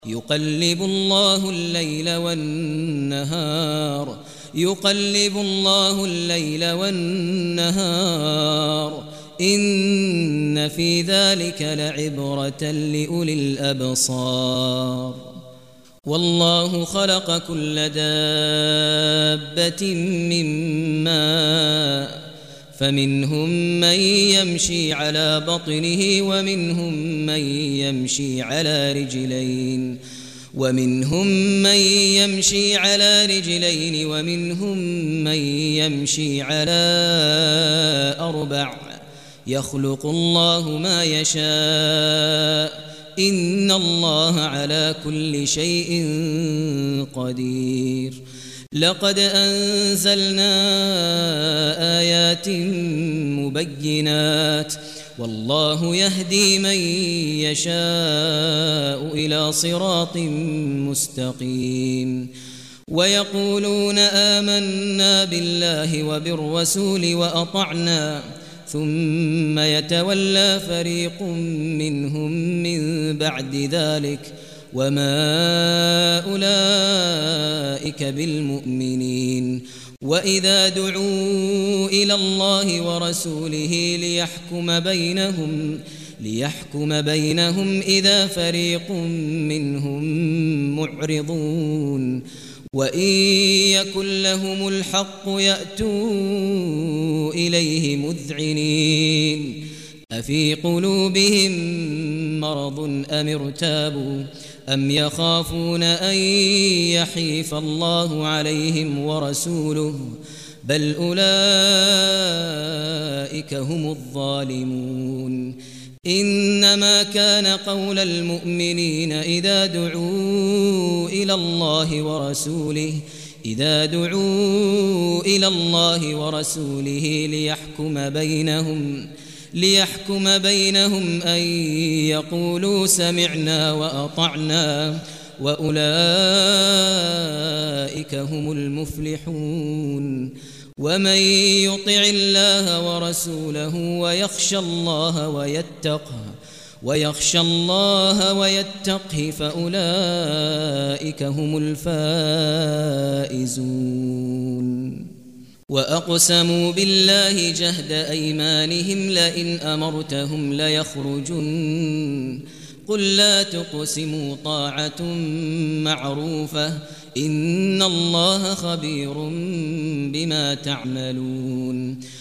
يقلب الله الليل والنهار إن في ذلك لعبرة لأولي الأبصار والله خلق كل دابة من ماء فمنهم من يمشي على بطنه ومنهم من يمشي على رجلين ومنهم من يمشي على أربع يخلق الله ما يشاء إن الله على كل شيء قدير لقد أنزلنا آيات مبينات والله يهدي من يشاء إلى صراط مستقيم ويقولون آمنا بالله وبالرسول وأطعنا ثم يتولى فريق منهم من بعد ذلك وما أولئك بالمؤمنين وإذا دعوا إلى الله ورسوله ليحكم بينهم إذا فريق منهم معرضون وإن يكن لهم الحق يأتوا إليه مذعنين أفي قلوبهم مرض أم ارتابوا أم يخافون أن يحيف الله عليهم ورسوله بل أولئك هم الظالمون إنما كان قول المؤمنين إذا دعوا إلى الله ورسوله ليحكم بينهم أن يقولوا سمعنا وأطعنا وأولئك هم المفلحون ومن يطع الله ورسوله ويخشى الله ويتقه فأولئك هم الفائزون وأقسموا بالله جهد أيمانهم لئن أمرتهم ليخرجن قل لا تقسموا طاعة معروفة إن الله خبير بما تعملون